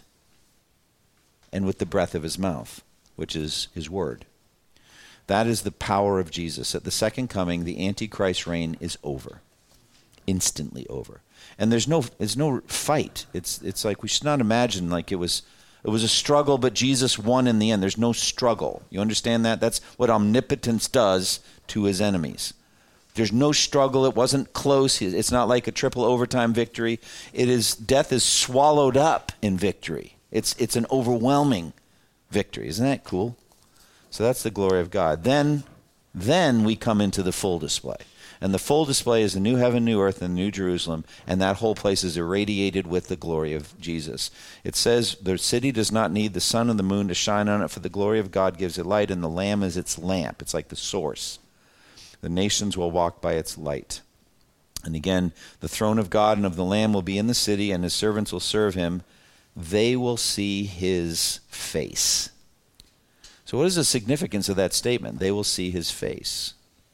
and with the breath of his mouth, which is his word. That is the power of Jesus. At the second coming, the Antichrist reign is over, instantly over. And there's no there's no fight. It's it's like we should not imagine like it was It was a struggle, but Jesus won in the end. There's no struggle. You understand that? That's what omnipotence does to his enemies. There's no struggle. It wasn't close. It's not like a triple overtime victory. It is death is swallowed up in victory. It's it's an overwhelming victory. Isn't that cool? So that's the glory of God. Then, then we come into the full display. And the full display is the new heaven, new earth, and the new Jerusalem, and that whole place is irradiated with the glory of Jesus. It says the city does not need the sun and the moon to shine on it, for the glory of God gives it light, and the Lamb is its lamp. It's like the source. The nations will walk by its light. And again, the throne of God and of the Lamb will be in the city, and his servants will serve him. They will see his face. So what is the significance of that statement? They will see his face.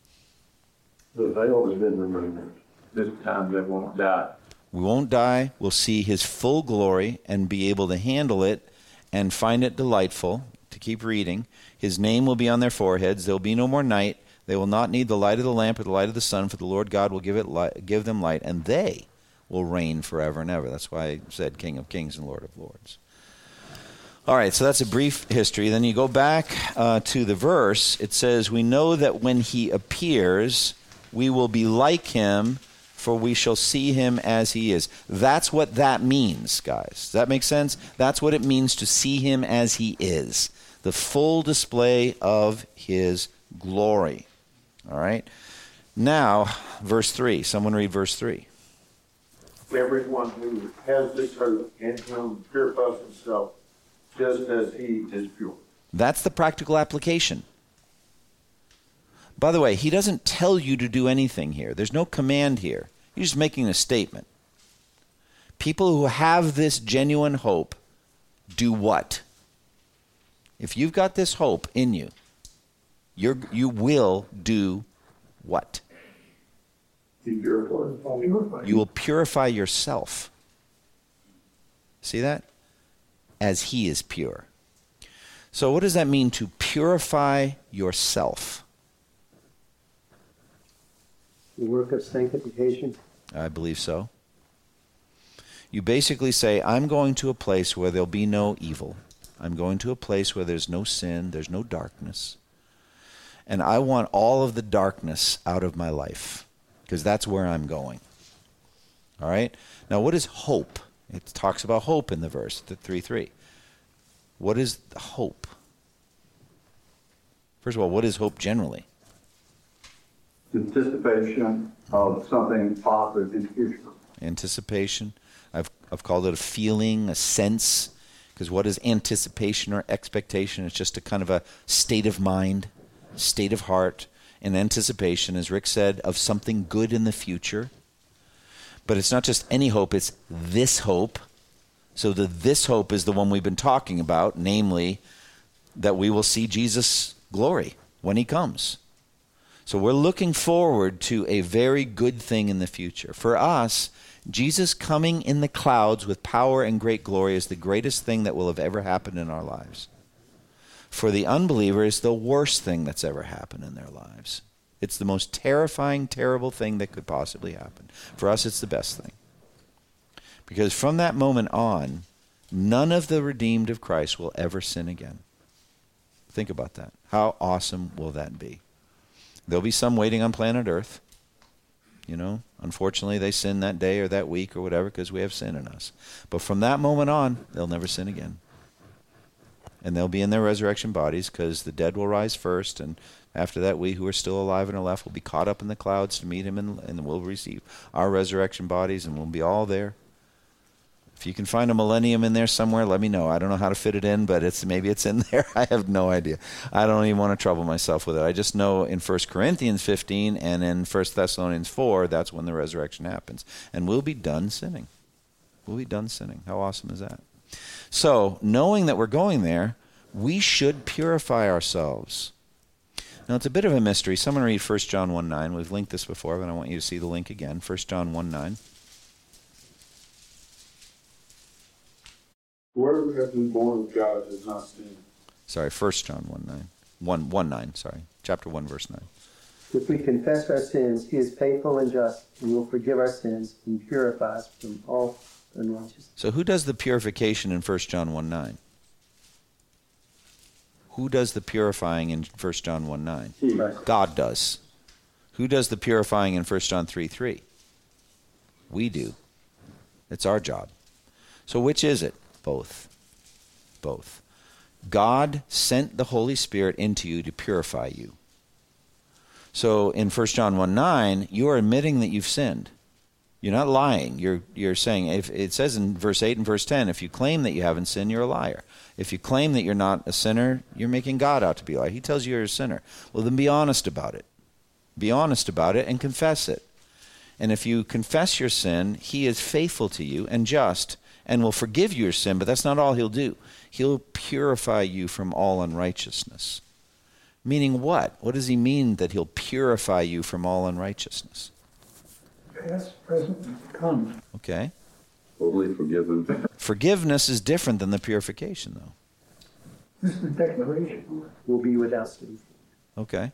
The veil has been removed. This time they won't die. We won't die. We'll see his full glory and be able to handle it and find it delightful to keep reading. His name will be on their foreheads. There will be no more night. They will not need the light of the lamp or the light of the sun, for the Lord God will give it light, give them light, and they will reign forever and ever. That's why I said King of Kings and Lord of Lords. All right, so that's a brief history. Then you go back uh, to the verse. It says, we know that when he appears, we will be like him, for we shall see him as he is. That's what that means, guys. Does that make sense? That's what it means to see him as he is. The full display of his glory. All right? Now, verse three. Someone read verse three. Everyone who has this hope in him purifies himself, just as he is pure. That's the practical application. By the way, he doesn't tell you to do anything here. There's no command here. He's just making a statement. People who have this genuine hope do what? If you've got this hope in you, you're, you will do what? Purify. You will purify yourself. See that? As he is pure. So what does that mean to purify yourself? The work of sanctification. I believe so. You basically say, I'm going to a place where there'll be no evil. I'm going to a place where there's no sin, there's no darkness. And I want all of the darkness out of my life, because that's where I'm going. All right? Now, what is hope? It talks about hope in the verse, the three three. What is hope? First of all, what is hope generally? Anticipation of something positive in the future. Anticipation. I've I've called it a feeling, a sense, because what is anticipation or expectation? It's just a kind of a state of mind, state of heart, and anticipation, as Rick said, of something good in the future. But it's not just any hope, it's this hope. So the this hope is the one we've been talking about, namely that we will see Jesus' glory when he comes. So we're looking forward to a very good thing in the future. For us, Jesus coming in the clouds with power and great glory is the greatest thing that will have ever happened in our lives. For the unbeliever, it's the worst thing that's ever happened in their lives. It's the most terrifying, terrible thing that could possibly happen. For us, it's the best thing. Because from that moment on, none of the redeemed of Christ will ever sin again. Think about that. How awesome will that be? There'll be some waiting on planet Earth. You know, unfortunately, they sin that day or that week or whatever because we have sin in us. But from that moment on, they'll never sin again. And they'll be in their resurrection bodies because the dead will rise first. And after that, we who are still alive and are left will be caught up in the clouds to meet him, and, and we'll receive our resurrection bodies, and we'll be all there. If you can find a millennium in there somewhere, let me know. I don't know how to fit it in, but it's maybe it's in there. I have no idea. I don't even want to trouble myself with it. I just know in First Corinthians fifteen and in First Thessalonians four, that's when the resurrection happens. And we'll be done sinning. We'll be done sinning. How awesome is that? So, knowing that we're going there, we should purify ourselves. Now, it's a bit of a mystery. Someone read First John one nine. We've linked this before, but I want you to see the link again. First John one nine. Whoever has been born of God has not sinned. Sorry, First John one nine. one, one nine, sorry. Chapter one, verse nine. If we confess our sins, he is faithful and just, and will forgive our sins and purify us from all unrighteousness. So who does the purification in First John one nine? Who does the purifying in First John one nine? Right. God does. Who does the purifying in First John three three? We do. It's our job. So which is it? Both. Both. God sent the Holy Spirit into you to purify you. So in First John one nine, you are admitting that you've sinned. You're not lying. You're you're saying, if it says in verse eight and verse ten, if you claim that you haven't sinned, you're a liar. If you claim that you're not a sinner, you're making God out to be a liar. He tells you you're a sinner. Well, then be honest about it. Be honest about it and confess it. And if you confess your sin, he is faithful to you and just and will forgive you your sin, but that's not all he'll do. He'll purify you from all unrighteousness. Meaning what? What does he mean that he'll purify you from all unrighteousness? Past, present, and to come. Okay. Totally forgiven. Forgiveness is different than the purification, though. This is the declaration. Will be without sin. Okay.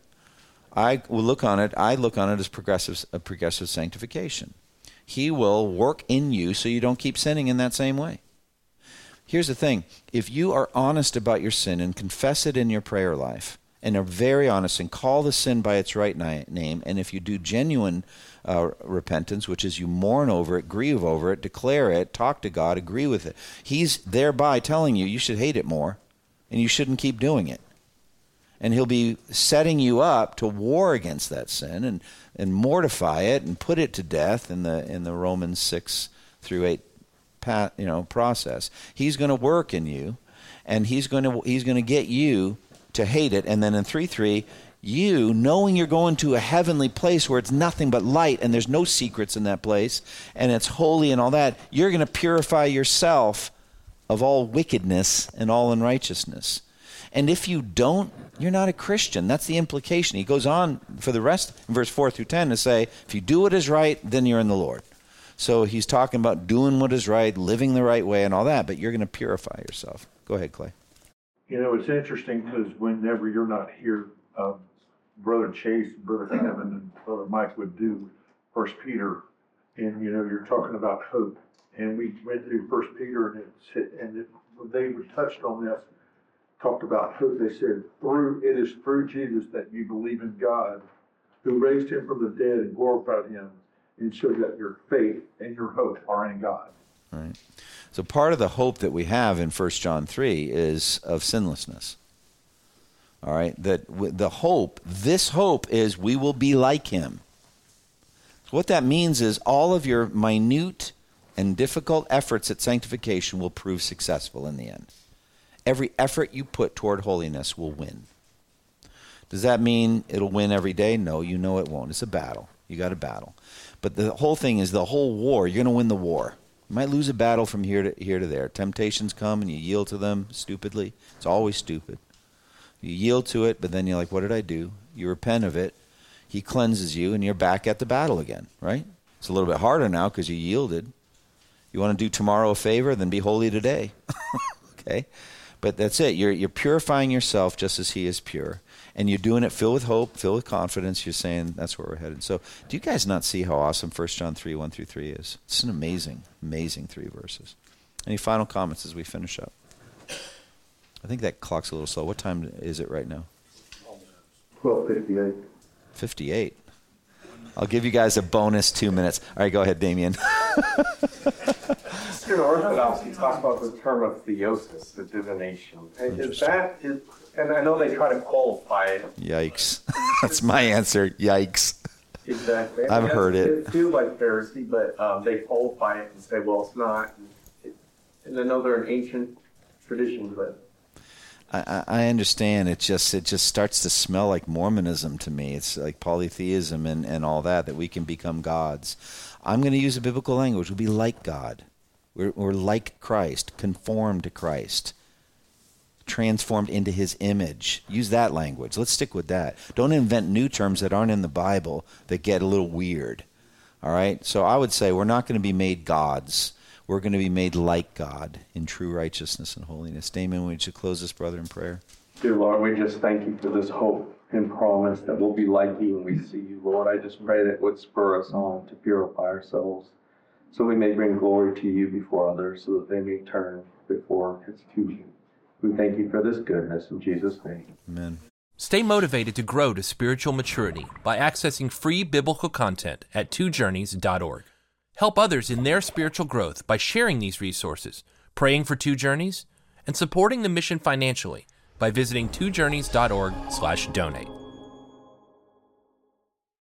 I will look on it, I look on it as progressive, a progressive sanctification. He will work in you so you don't keep sinning in that same way. Here's the thing. If you are honest about your sin and confess it in your prayer life, and are very honest and call the sin by its right ni- name, and if you do genuine uh, repentance, which is you mourn over it, grieve over it, declare it, talk to God, agree with it, he's thereby telling you you should hate it more, and you shouldn't keep doing it. And he'll be setting you up to war against that sin and, and mortify it and put it to death in the in the Romans six through eight pat, you know, process. He's going to work in you, and he's going to he's going to get you to hate it. And then in three three, you, knowing you're going to a heavenly place where it's nothing but light and there's no secrets in that place and it's holy and all that, you're going to purify yourself of all wickedness and all unrighteousness. And if you don't, you're not a Christian. That's the implication. He goes on for the rest, in verse four through ten, to say, if you do what is right, then you're in the Lord. So he's talking about doing what is right, living the right way and all that, but you're going to purify yourself. Go ahead, Clay. You know, it's interesting because whenever you're not here, um, Brother Chase, Brother Kevin, and Brother Mike would do First Peter, and, you know, you're talking about hope. And we went through First Peter, and, it, and it, they touched on this. Talked about hope. They said, through it is through Jesus that you believe in God, who raised him from the dead and glorified him, and so that your faith and your hope are in God. Right. So part of the hope that we have in First John three is of sinlessness. All right, that w- the hope, this hope is we will be like him. So what that means is all of your minute and difficult efforts at sanctification will prove successful in the end. Every effort you put toward holiness will win. Does that mean it'll win every day? No, you know it won't. It's a battle. You got to battle. But the whole thing is the whole war. You're going to win the war. You might lose a battle from here to here to there. Temptations come and you yield to them stupidly. It's always stupid. You yield to it, but then you're like, what did I do? You repent of it. He cleanses you, and you're back at the battle again, right? It's a little bit harder now because you yielded. You want to do tomorrow a favor, then be holy today. Okay? But that's it. You're you're purifying yourself just as he is pure. And you're doing it filled with hope, filled with confidence. You're saying that's where we're headed. So do you guys not see how awesome First John three, one through three is? It's an amazing, amazing three verses. Any final comments as we finish up? I think that clock's a little slow. What time is it right now? twelve fifty-eight. fifty-eight. I'll give you guys a bonus two minutes. All right, go ahead, Damien. In Orthodox, he talks about the term of theosis, the divination. And is that, is, and I know they try to qualify it. Yikes. That's my answer. Yikes. Exactly. I've Yes, heard it. It feels like Pharisee, but um, they qualify it and say, well, it's not. It, and I know they're an ancient tradition, but I, I understand. It just it just starts to smell like Mormonism to me. It's like polytheism and, and all that, that we can become gods. I'm going to use a biblical language. We'll be like God. We're, we're like Christ, conformed to Christ, transformed into his image. Use that language. Let's stick with that. Don't invent new terms that aren't in the Bible that get a little weird. All right? So I would say we're not going to be made gods. We're going to be made like God in true righteousness and holiness. Damon, would you close this brother in prayer? dear Lord, we just thank you for this hope and promise that we'll be like you when we see you, Lord. I just pray that it would spur us on to purify ourselves so we may bring glory to you before others, so that they may turn before it's too you. We thank you for this goodness in Jesus' name. Amen. Stay motivated to grow to spiritual maturity by accessing free biblical content at two journeys dot org. Help others in their spiritual growth by sharing these resources, praying for Two Journeys, and supporting the mission financially by visiting two journeys dot org slash donate.